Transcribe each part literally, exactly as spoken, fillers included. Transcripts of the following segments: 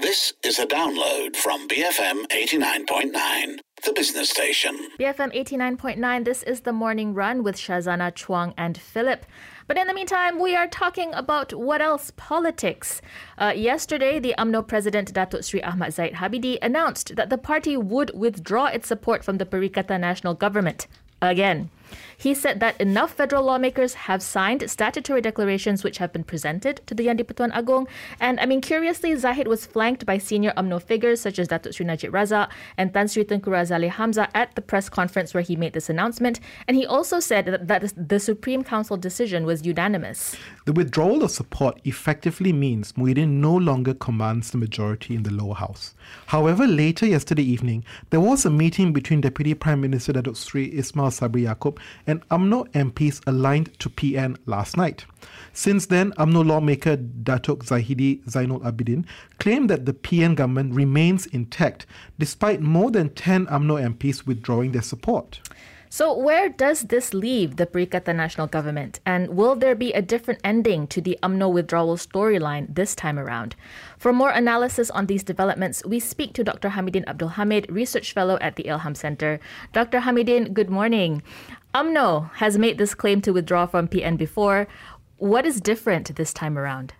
This is a download from B F M eighty-nine point nine, the business station. B F M eighty-nine point nine, this is the morning run with Shazana Chuang and Philip. But in the meantime, we are talking about what else? Politics. Uh, yesterday, the U M N O President Datuk Seri Ahmad Zahid Hamidi announced that the party would withdraw its support from the Perikatan Nasional Government. Again. He said that enough federal lawmakers have signed statutory declarations which have been presented to the Yang di-Pertuan Agong. And I mean, curiously, Zahid was flanked by senior U M N O figures such as Datuk Seri Najib Razak and Tan Sri Tengku Razaleigh Hamzah at the press conference where he made this announcement. And he also said that, that the Supreme Council decision was unanimous. The withdrawal of support effectively means Muhyiddin no longer commands the majority in the lower house. However, later yesterday evening, there was a meeting between Deputy Prime Minister Datuk Seri Ismail Sabri Yaakob and U M N O M Ps aligned to P N last night. Since then, U M N O lawmaker Datuk Zahidi Zainul Abidin claimed that the P N government remains intact despite more than ten U M N O M Ps withdrawing their support. So where does this leave the Perikatan Nasional Government? And will there be a different ending to the U M N O withdrawal storyline this time around? For more analysis on these developments, we speak to Doctor Hamidin Abdul Hamid, Research Fellow at the Ilham Centre. Doctor Hamidin, good morning. U M N O has made this claim to withdraw from P N before. What is different this time around?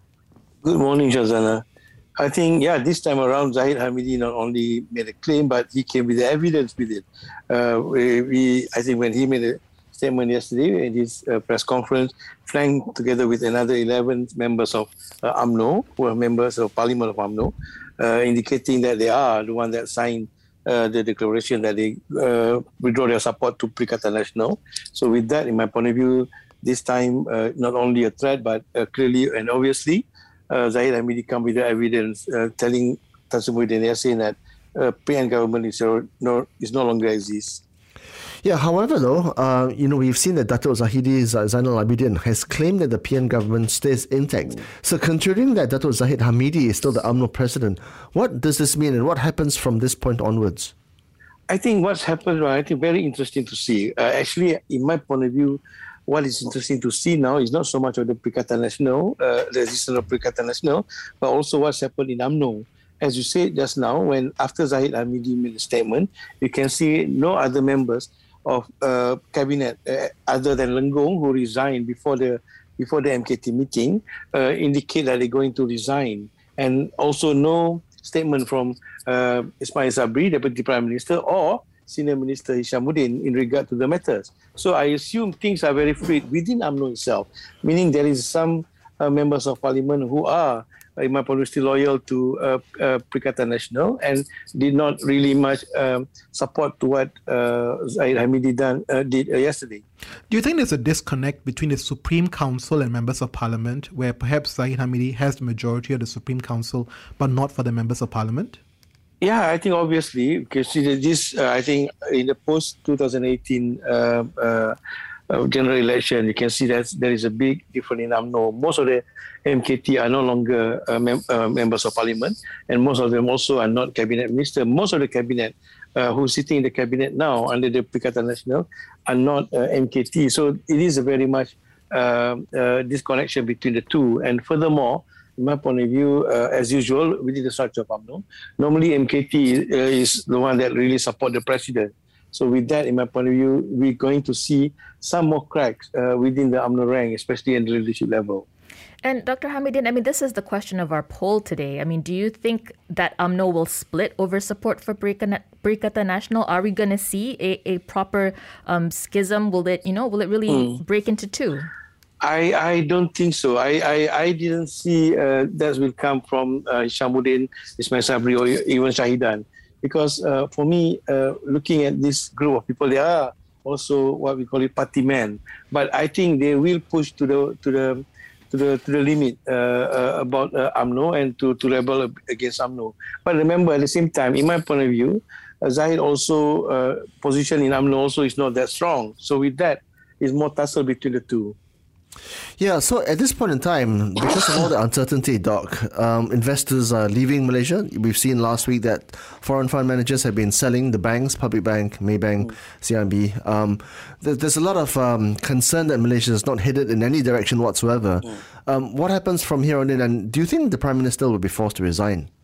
Good morning, Shazana. I think, yeah, this time around, Zahid Hamidi not only made a claim, but he came with the evidence with it. Uh, we, we, I think when he made a statement yesterday in his uh, press conference, flanked together with another eleven members of uh, U M N O, who are members of Parliament of U M N O, uh, indicating that they are the one that signed uh, the declaration that they uh, withdraw their support to Perikatan Nasional. So with that, in my point of view, this time, uh, not only a threat, but uh, clearly and obviously, Uh, Zahid Hamidi come with the evidence uh, telling Tan Sri Muhyiddin Yassin that uh, P N government is, uh, no, is no longer exists. Yeah, however, though, uh, you know, we've seen that Datuk Zahidi Zainul Abidin has claimed that the P N government stays intact. So considering that Datuk Zahid Hamidi is still the U M N O president, what does this mean and what happens from this point onwards? I think what's happened, right, I think very interesting to see. Uh, actually, in my point of view, what is interesting to see now is not so much of the Perikatan Nasional, uh, the existence of Perikatan Nasional, but also what's happened in U M N O. As you said just now, when after Zahid Hamidi made a statement, you can see no other members of uh, cabinet uh, other than Lenggong, who resigned before the before the M K T meeting, uh, indicate that they're going to resign, and also no statement from uh, Ismail Sabri, Deputy Prime Minister, or Senior Minister Hishamuddin in regard to the matters. So I assume things are very fluid within U M N O itself, meaning there is some uh, members of parliament who are, uh, in my point, still loyal to uh, uh, Perikatan Nasional and did not really much um, support to what uh, Zahid Hamidi done, uh, did uh, yesterday. Do you think there's a disconnect between the Supreme Council and members of parliament, where perhaps Zahid Hamidi has the majority of the Supreme Council, but not for the members of parliament? Yeah, I think obviously, because this, uh, I think in the post-twenty eighteen uh, uh, uh, general election, you can see that there is a big difference in U M N O. Most of the M K T are no longer uh, mem- uh, members of parliament, and most of them also are not cabinet minister. Most of the cabinet uh, who's sitting in the cabinet now under the Perikatan Nasional are not uh, M K T. So it is a very much uh, uh, disconnection between the two. And furthermore, in my point of view, uh, as usual, within the structure of U M N O, normally M K T uh, is the one that really support the president. So with that, in my point of view, we're going to see some more cracks uh, within the U M N O rank, especially at the leadership level. And Doctor Hamidin, I mean, this is the question of our poll today. I mean, do you think that U M N O will split over support for Perikatan Nasional? Are we going to see a, a proper um, schism? Will it, you know, will it really mm. break into two? I, I don't think so. I, I, I didn't see uh, that will come from uh, Hishamuddin, Ismail Sabri, or even Shahidan. Because uh, for me, uh, looking at this group of people, they are also what we call it party men. But I think they will push to the to the to the to the limit uh, uh, about uh, U M N O and to, to rebel against U M N O. But remember, at the same time, in my point of view, uh, Zahid also uh, position in U M N O also is not that strong. So with that, it's more tussle between the two. Yeah, so at this point in time, because of all the uncertainty, Doc, um, investors are leaving Malaysia. We've seen last week that foreign fund managers have been selling the banks, Public Bank, Maybank, mm. C I M B. Um, there, there's a lot of um, concern that Malaysia is not headed in any direction whatsoever. Mm. Um, what happens from here on in, and do you think the Prime Minister will be forced to resign?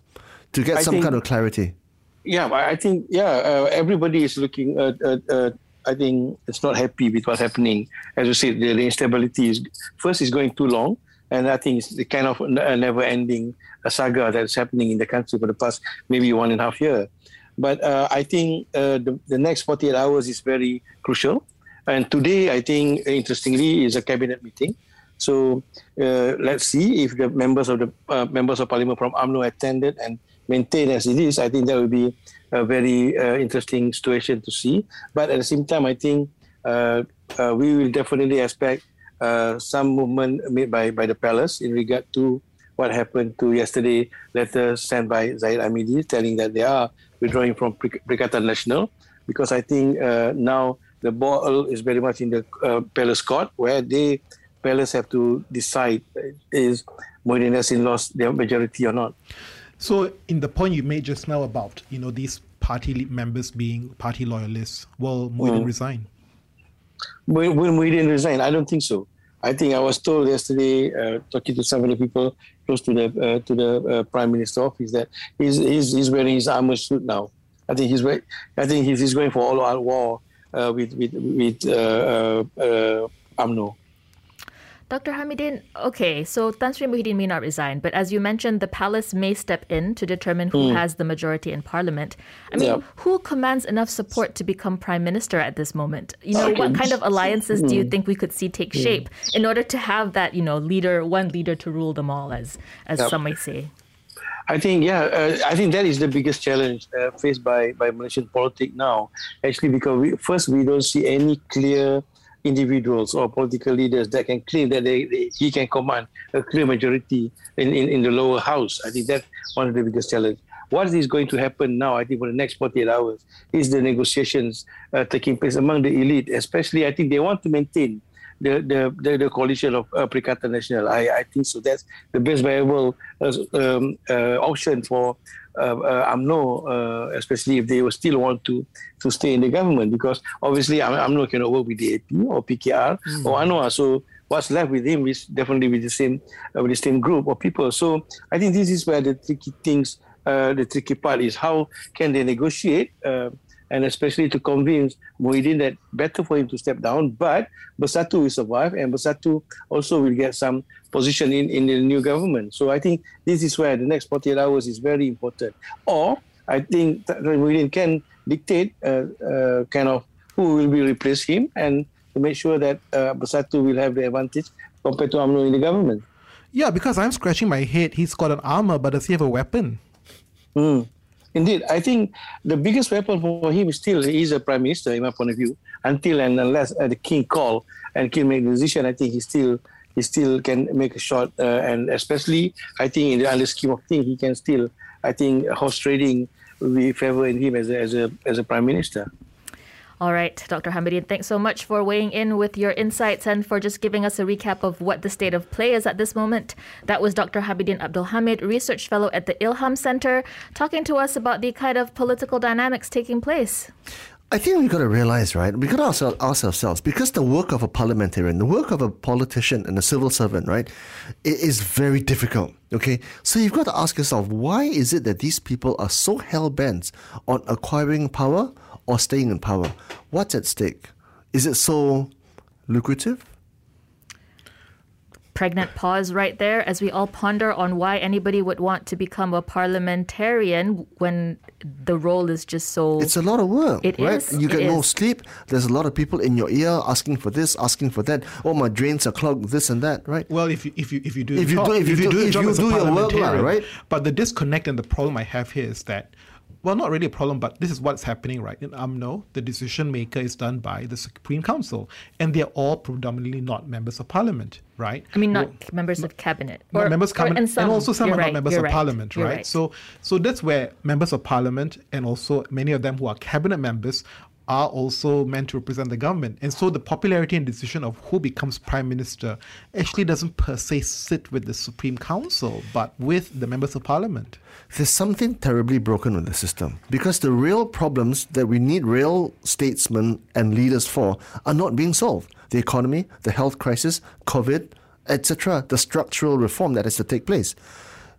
to get I some think, kind of clarity? Yeah, I think, yeah, uh, everybody is looking at, uh, uh, I think it's not happy with what's happening. As you said, the, the instability is, first is going too long, and I think it's the kind of a never-ending saga that's happening in the country for the past maybe one and a half year. But uh, I think uh, the, the next forty-eight hours is very crucial. And today, I think, interestingly, is a cabinet meeting. So uh, let's see if the members of the uh, members of parliament from U M N O attended and maintained as it is. I think that will be a very uh, interesting situation to see. But at the same time, I think uh, uh, we will definitely expect uh, some movement made by, by the palace in regard to what happened to yesterday letter sent by Zahid Hamidi telling that they are withdrawing from Perikatan Nasional, because I think uh, now the ball is very much in the uh, palace court, where they palace have to decide is Muhyiddin Yassin lost their majority or not. So, in the point you made just now about, you know, these party members being party loyalists, will Muhyiddin mm. resign? Will, will Muhyiddin resign? I don't think so. I think I was told yesterday, uh, talking to some of the people close to the uh, to the uh, Prime Minister office, that he's, he's he's wearing his armour suit now. I think he's I think he's, he's going for all-out war uh, with with with uh, uh, uh, U M N O. Doctor Hamidin, okay, so Tan Sri Muhyiddin may not resign, but as you mentioned, the palace may step in to determine who mm. has the majority in parliament. I mean, yeah. who commands enough support to become prime minister at this moment? You know, okay. what kind of alliances mm. do you think we could see take mm. shape in order to have that, you know, leader, one leader to rule them all, as as yep. some may say? I think, yeah, uh, I think that is the biggest challenge uh, faced by, by Malaysian politics now, actually, because we, first, we don't see any clear individuals or political leaders that can claim that they, they, he can command a clear majority in, in, in the lower house. I think that's one of the biggest challenges. What is going to happen now, I think, for the next forty-eight hours is the negotiations uh, taking place among the elite, especially, I think they want to maintain the the, the, the coalition of uh, Perikatan Nasional. I, I think so. That's the best viable uh, um, uh, option for Uh, uh, U M N O, uh, especially if they will still want to to stay in the government, because obviously U M N O cannot work with the A P or P K R mm. or U N O. So what's left with him is definitely with the same uh, with the same group of people. So I think this is where the tricky things, uh, the tricky part is how can they negotiate, uh, and especially to convince Muhyiddin that better for him to step down, but Bersatu will survive, and Bersatu also will get some position in, in the new government. So I think this is where the next forty-eight hours is very important. Or I think Muhyiddin can dictate uh, uh, kind of who will be replace him, and to make sure that uh, Bersatu will have the advantage compared to U M N O in the government. Yeah, because I'm scratching my head. He's got an armor, but does he have a weapon? Mm. Indeed, I think the biggest weapon for him is still he is a prime minister, in my point of view. Until and unless uh, the king call and king make the decision, I think he still he still can make a shot. Uh, and especially, I think in the under scheme of things, he can still, I think, horse trading will be favor in him as a, as a as a prime minister. All right, Doctor Hamidin, thanks so much for weighing in with your insights and for just giving us a recap of what the state of play is at this moment. That was Doctor Hamidin Abdul Hamid, Research Fellow at the Ilham Center, talking to us about the kind of political dynamics taking place. I think we've got to realize, right, we've got to ask ourselves, because the work of a parliamentarian, the work of a politician and a civil servant, right, it is very difficult, okay? So you've got to ask yourself, why is it that these people are so hell-bent on acquiring power or staying in power? What's at stake? Is it so lucrative? Pregnant pause right there as we all ponder on why anybody would want to become a parliamentarian when the role is just so... It's a lot of work, it right? Is, you get it no is. sleep. There's a lot of people in your ear asking for this, asking for that. Oh, my drains are clogged, this and that, right? Well, if you if you if you do if you job, do if you, if you do, do, if job you as a do your work, parliamentarian, right? But the disconnect and the problem I have here is that, well, not really a problem, but this is what's happening, right? In U M N O, the decision maker is done by the Supreme Council, and they're all predominantly not members of parliament, right? I mean, not well, members of cabinet. Or, members of cabinet, and, some, and also some are right, not members of right, parliament, right? right? So, so that's where members of parliament and also many of them who are cabinet members are also meant to represent the government. And so the popularity and decision of who becomes prime minister actually doesn't per se sit with the Supreme Council, but with the members of parliament. There's something terribly broken with the system, because the real problems that we need real statesmen and leaders for are not being solved. The economy, the health crisis, COVID, et cetera, the structural reform that has to take place.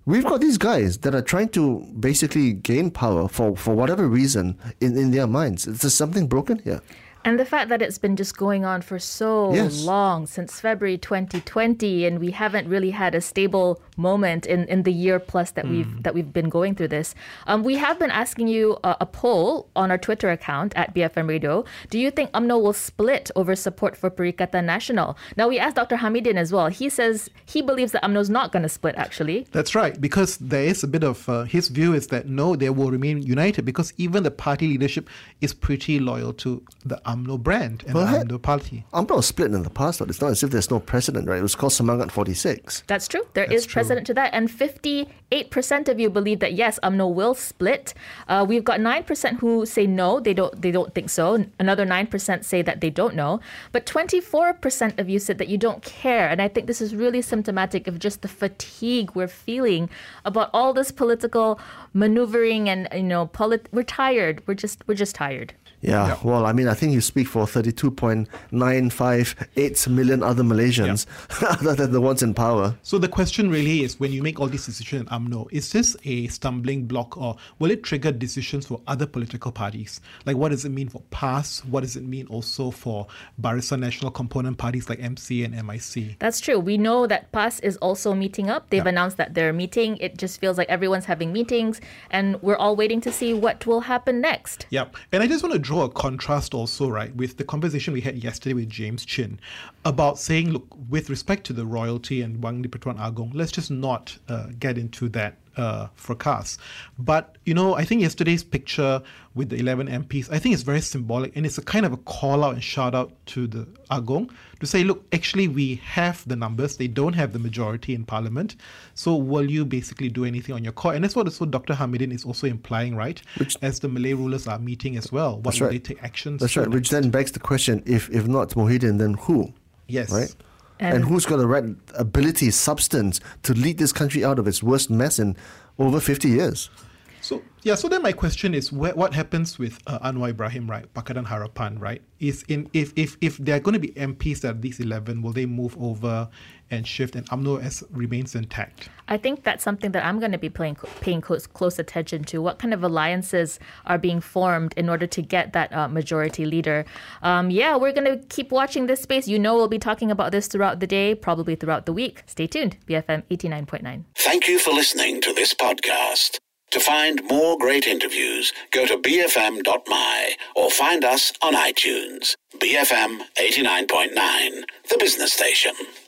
we've got these guys that are trying to basically gain power for, for whatever reason in, in their minds. Is there something broken here? And the fact that it's been just going on for so Yes. long, since February twenty twenty, and we haven't really had a stable moment in, in the year plus that we've that we've been going through this. Um, we have been asking you a, a poll on our Twitter account at B F M Radio. Do you think U M N O will split over support for Perikatan Nasional? Now, we asked Doctor Hamidin as well. He says he believes that U M N O is not going to split, actually. That's right, because there is a bit of, uh, his view is that no, they will remain united because even the party leadership is pretty loyal to the U M N O brand and Well, the hey- U M N O party. U M N O was split in the past, but it's not as if there's no precedent, right? It was called Semangat forty-six. That's true. There That's is true. precedent to that. And fifty-eight percent of you believe that, yes, U M N O will split. Uh, we've got nine percent who say no, they don't they don't think so. Another nine percent say that they don't know. But twenty-four percent of you said that you don't care. And I think this is really symptomatic of just the fatigue we're feeling about all this political maneuvering and, you know, polit- we're tired. We're just we're just tired. Yeah, Yeah. well, I mean, I think you speak for thirty-two point nine five eight million other Malaysians other than the ones in power. So the question really is, when you make all these decisions in U M N O, is this a stumbling block or will it trigger decisions for other political parties? Like, what does it mean for P A S? What does it mean also for Barisan National component parties like M C and M I C? That's true. We know that P A S is also meeting up. They've Yeah. announced that they're meeting. It just feels like everyone's having meetings, and we're all waiting to see what will happen next. Yep. And I just want to draw a contrast also, right, with the conversation we had yesterday with James Chin about saying, look, with respect to the royalty and Wang di Pertuan Agong, let's just not uh, get into that uh, fracas. But, you know, I think yesterday's picture with the eleven M Ps, I think it's very symbolic, and it's a kind of a call out and shout out to the Agong to say, look, actually we have the numbers, they don't have the majority in parliament, so will you basically do anything on your core? And that's what also Doctor Hamidin is also implying, right? Which- as the Malay rulers are meeting as well, what That's will right. they take actions? That's to right, which next? then begs the question, if if not Mohidin, then who? Yes. Right? And- And, who's got the right ability, substance to lead this country out of its worst mess in over fifty years? So yeah, so then my question is, wh- what happens with uh, Anwar Ibrahim, right? Pakatan Harapan, right? Is in if if if there are going to be M Ps that are these eleven, will they move over and shift, and U M N O as remains intact? I think that's something that I'm going to be paying, paying close, close attention to. What kind of alliances are being formed in order to get that uh, majority leader? Um, yeah, we're going to keep watching this space. You know, we'll be talking about this throughout the day, probably throughout the week. Stay tuned. B F M eighty-nine point nine. Thank you for listening to this podcast. To find more great interviews, go to b f m dot m y or find us on iTunes. B F M eighty-nine point nine, the business station.